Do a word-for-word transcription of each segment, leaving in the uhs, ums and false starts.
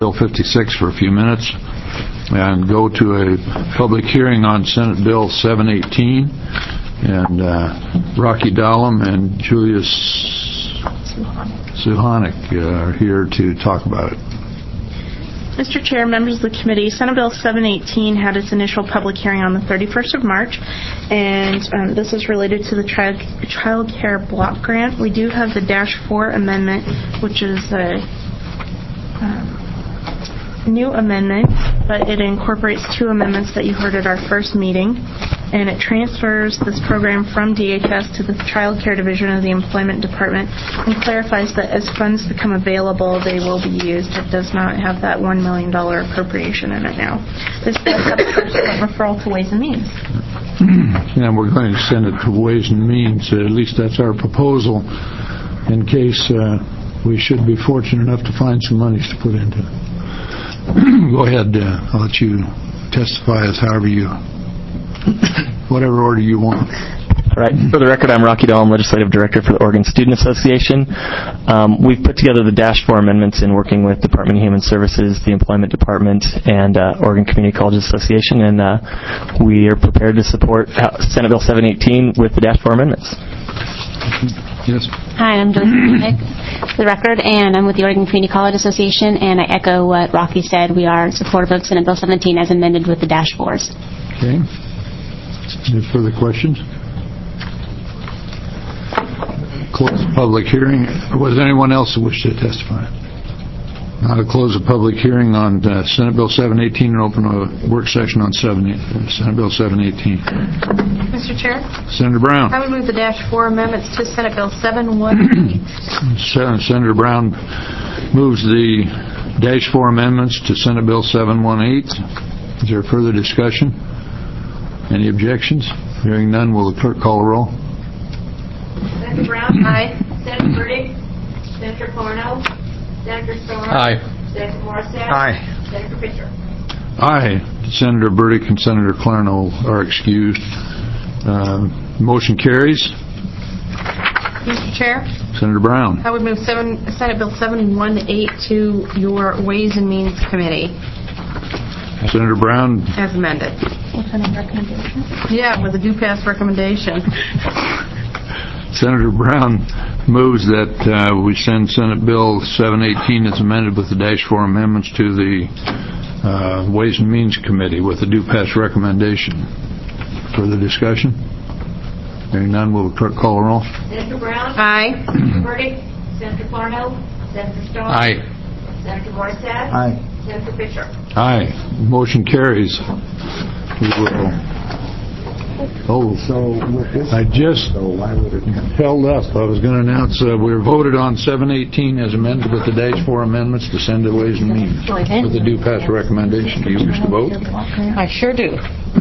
Bill fifty-six for a few minutes and go to a public hearing on Senate Bill seven eighteen. And uh, Rocky Dahlem and Julius Suhanik uh, are here to talk about it. Mister Chair, members of the committee, Senate Bill seven eighteen had its initial public hearing on the thirty-first of March, and um, this is related to the child, child care block grant. We do have the Dash four amendment, which is a um, new amendment, but it incorporates two amendments that you heard at our first meeting, and it transfers this program from D H S to the Child Care Division of the Employment Department and clarifies that as funds become available, they will be used. It does not have that one million dollars appropriation in it now. This does have a subsequent referral to Ways and Means. And we're going to send it to Ways and Means. At least that's our proposal in case uh, we should be fortunate enough to find some monies to put into it. Go ahead. Uh, I'll let you testify as however you, whatever order you want. All right. For the record, I'm Rocky Dahlem, Legislative Director for the Oregon Student Association. Um, we've put together the Dash four amendments in working with Department of Human Services, the Employment Department, and uh, Oregon Community Colleges Association, and uh, we are prepared to support Senate Bill seven eighteen with the Dash four amendments. Yes. Hi, I'm Joyce Nick, for the record, and I'm with the Oregon Community College Association, and I echo what Rocky said. We are supportive of Senate Bill seventeen as amended with the Dash fours. Okay. Any further questions? Close the public hearing. Was there anyone else who wished to testify? Now to close the public hearing on uh, Senate Bill seven eighteen and open a work session on seven, uh, Senate Bill seven eighteen. Mister Chair? Senator Brown. I would move the Dash four amendments to Senate Bill seven eighteen. Senator Brown moves the Dash four amendments to Senate Bill seven eighteen. Is there further discussion? Any objections? Hearing none, will the clerk call a roll? Senator Brown? Aye. Senator Burdick? Senator Cornell? Senator Storm? Aye. Senator Morissette? Aye. Senator Fisher? Aye. Senator Burdick and Senator Clarno are excused. Uh, motion carries. Mister Chair? Senator Brown. I would move seven, Senate Bill seven eighteen to your Ways and Means Committee. Senator Brown. As amended. With any recommendation? Yeah, with a do-pass recommendation. Senator Brown moves that uh, we send Senate Bill seven eighteen as amended with the Dash four amendments to the uh, Ways and Means Committee with a do-pass recommendation. Further discussion? Hearing none, will the clerk call a roll? Senator Brown? Aye. Senator Burdick? Senator Cornell? Senator Storm? Aye. Senator Morissette? Aye. Senator Fisher? Aye. Motion carries. We will. Oh, So with this, I just so why would it come? held up. I was going to announce uh, we were voted on seven eighteen as amended with the Dash four amendments to send to Ways and Means with a do-pass recommendation. Do you wish to vote? I sure do.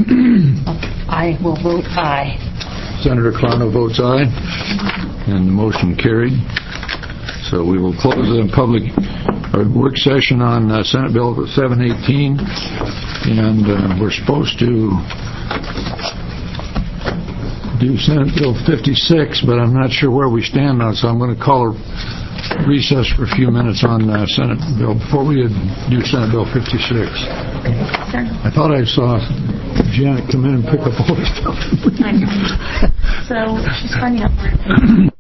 I will vote aye. Senator Clarno votes aye, and the motion carried. So we will close the public uh, work session on uh, Senate Bill seven eighteen, and uh, we're supposed to do Senate Bill fifty-six, but I'm not sure where we stand now, so I'm going to call a recess for a few minutes on uh, Senate Bill before we do Senate Bill fifty-six. I thought I saw Janet come in and pick up all this stuff. So she's finding out where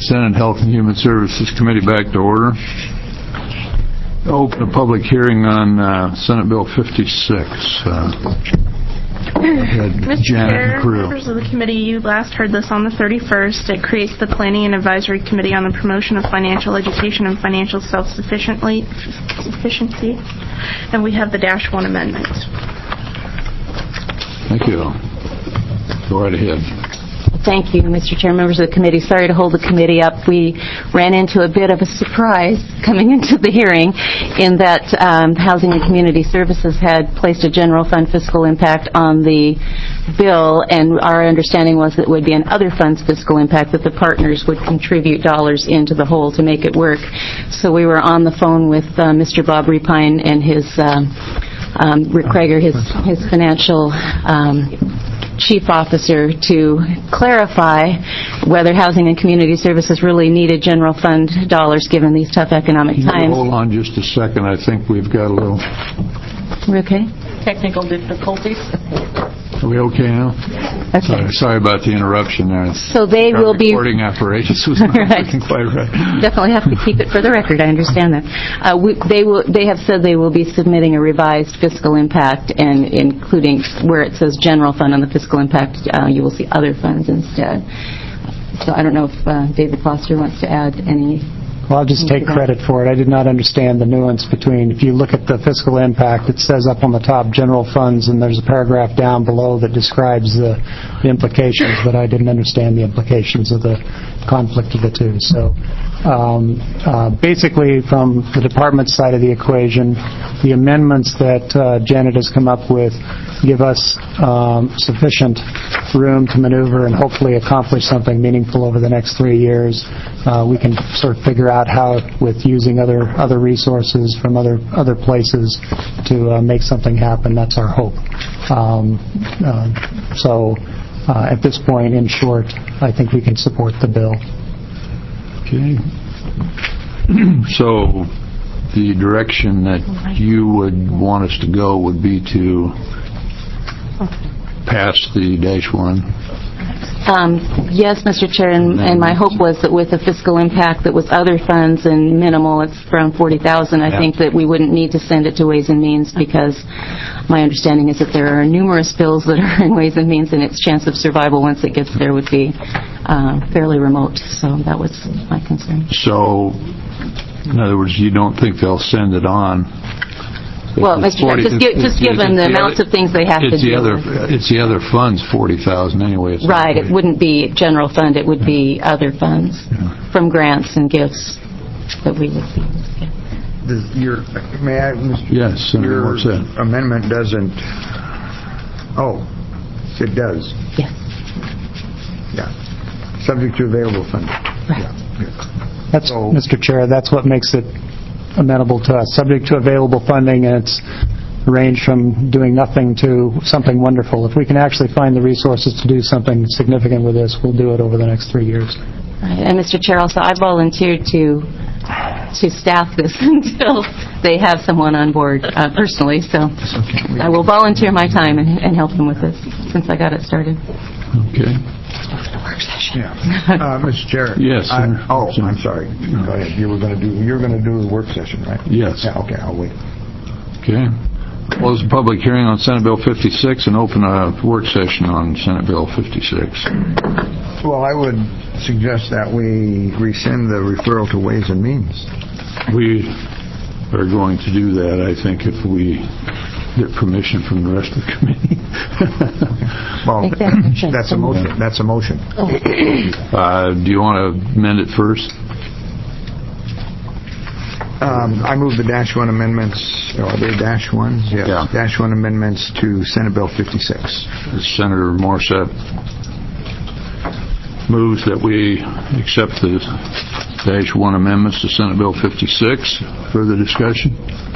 Senate Health and Human Services Committee back to order. Open a public hearing on uh, Senate Bill fifty-six. Uh, Mister Janet Chair, and Crew. members of the committee, you last heard this on the thirty-first. It creates the Planning and Advisory Committee on the Promotion of Financial Education and Financial Self-Sufficiency, sufficiency, and we have the dash one amendment. Thank you. Go right ahead. Thank you, Mister Chair, members of the committee. Sorry to hold the committee up. We ran into a bit of a surprise coming into the hearing in that um, Housing and Community Services had placed a general fund fiscal impact on the bill, and our understanding was that it would be an other funds fiscal impact, that the partners would contribute dollars into the whole to make it work. So we were on the phone with uh, Mister Bob Repine and his um, um, Rick Krager, his, his financial um chief officer, to clarify whether Housing and Community Services really needed general fund dollars given these tough economic times. Hold on just a second. I think we've got a little... We're okay? Technical difficulties. Are we okay now? Okay. Sorry, sorry about the interruption there. So they Our will be... recording apparatus was not Right. working quite right. Definitely have to keep it for the record. I understand that. Uh, we, they will. They have said they will be submitting a revised fiscal impact, and including where it says general fund on the fiscal impact, uh, you will see other funds instead. So I don't know if uh, David Foster wants to add any. Well, I'll just take credit for it. I did not understand the nuance between, if you look at the fiscal impact, it says up on the top general funds, and there's a paragraph down below that describes the, the implications, but I didn't understand the implications of the conflict of the two. So um, uh, basically, from the department side of the equation, the amendments that uh, Janet has come up with give us um, sufficient room to maneuver and hopefully accomplish something meaningful over the next three years. Uh, we can sort of figure out how, with using other other resources from other other places, to uh, make something happen. That's our hope. Um, uh, so, uh, at this point, in short, I think we can support the bill. Okay. So, the direction that you would want us to go would be to pass the dash one. Um, yes, Mister Chair, and, and my hope was that with a fiscal impact that was other funds and minimal, it's around forty thousand, I Yeah. think that we wouldn't need to send it to Ways and Means, because my understanding is that there are numerous bills that are in Ways and Means, and its chance of survival once it gets there would be uh, fairly remote. So that was my concern. So, in other words, you don't think they'll send it on? Well, It's Mister Chair, forty just, gi- it's- just it's- given the it's amounts other- of things they have to It's the deal other, with. it's the other funds, forty thousand anyway. It's Right, not- it wouldn't be general fund, it would be other funds from grants and gifts that we would be. Does your, may I, Mister Yes, Senator Your Morset. amendment doesn't, oh, it does, Yes, yeah. Subject to available funding. right. That's, So- Mister Chair, that's what makes it amenable to us. Subject to available funding, and it's ranged from doing nothing to something wonderful. If we can actually find the resources to do something significant with this, we'll do it over the next three years. Right. And Mister Chair, also, I volunteered to to staff this until they have someone on board uh, personally, so I will volunteer my time and, and help them with this since I got it started. Okay. Yeah. Uh, Mister Chair. Yes, I- sir. Oh, I'm sorry. Go ahead. You were going to do, you're going to do the work session, right? Yes. Yeah, okay, I'll wait. Okay. Close the public hearing on Senate Bill fifty-six and open a work session on Senate Bill fifty-six. Well, I would suggest that we rescind the referral to Ways and Means. We are going to do that, I think, if we get permission from the rest of the committee. Well, Make that motion. that's a motion. That's a motion. Uh, do you want to amend it first? Um, I move the dash one amendments, are they dash ones? Yes. Yeah. Dash one amendments to Senate Bill fifty-six. Senator Morset moves that we accept the dash one amendments to Senate Bill fifty-six. Further discussion?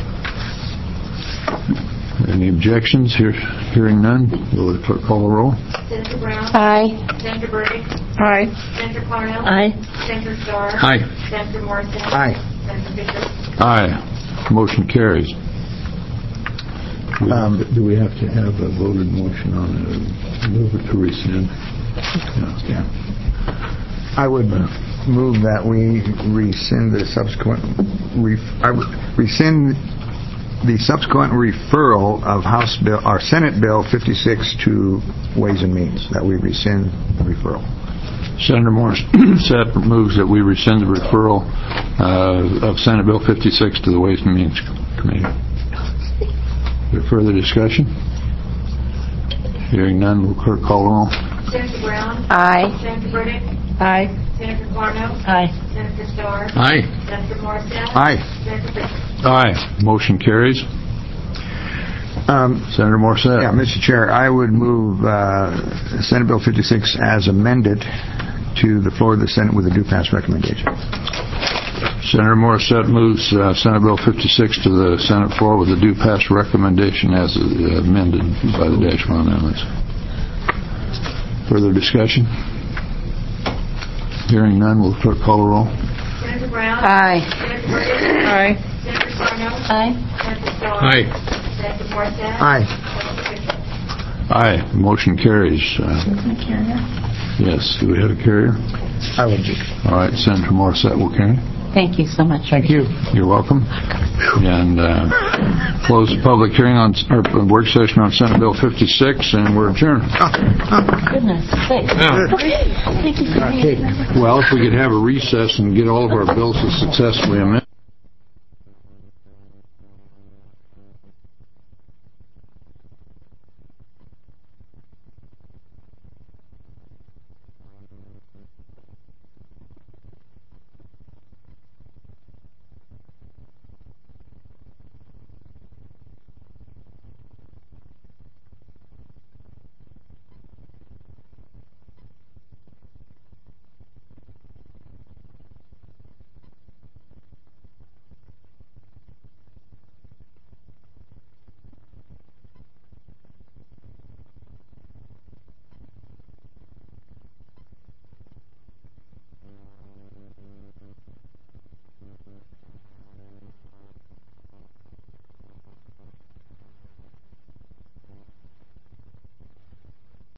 Any objections? Here, hearing none, will the clerk call the roll? Senator Brown? Aye. Senator Burdick? Aye. Senator Cornell? Aye. Senator Starr? Aye. Senator Morrison? Aye. Senator Fisher? Aye. Motion carries. Do we have Um, to- do we have to have a voted motion on it? Move it to rescind? Yeah. I would move that we rescind the subsequent, ref- I would rescind the subsequent referral of House Bill, or Senate Bill fifty-six to Ways and Means, that we rescind the referral. Senator Morissette moves that we rescind the referral uh, of Senate Bill fifty-six to the Ways and Means Committee. Is there further discussion? Hearing none, will clerk call the roll? Senator Brown? Aye. Senator Burdick? Aye. Senator Corno? Aye. Senator Starr? Aye. Senator Morissette? Aye. Senator Bishop? Aye. Motion carries. Um, Senator Morissette. Yeah, Mister Chair, I would move uh, Senate Bill fifty-six as amended to the floor of the Senate with a due pass recommendation. Senator Morissette moves uh, Senate Bill fifty-six to the Senate floor with a due pass recommendation as uh, amended by the dash one amendments. Further discussion? Hearing none, will the clerk call the roll? Senator Brown? Aye. Senator Burdick? Aye. Senator Corno? Aye. Senator Starr? Aye. Senator Morissette? Aye. Senator Bishop? Aye. Motion carries. Uh, yes. Do we have a carrier? I would. All right. Senator Morissette will carry. Thank you so much. Thank you. You're welcome. And uh, close the public hearing on or work session on Senate Bill fifty-six, and we're adjourned. Goodness sakes. Well, if we could have a recess and get all of our bills successfully amended.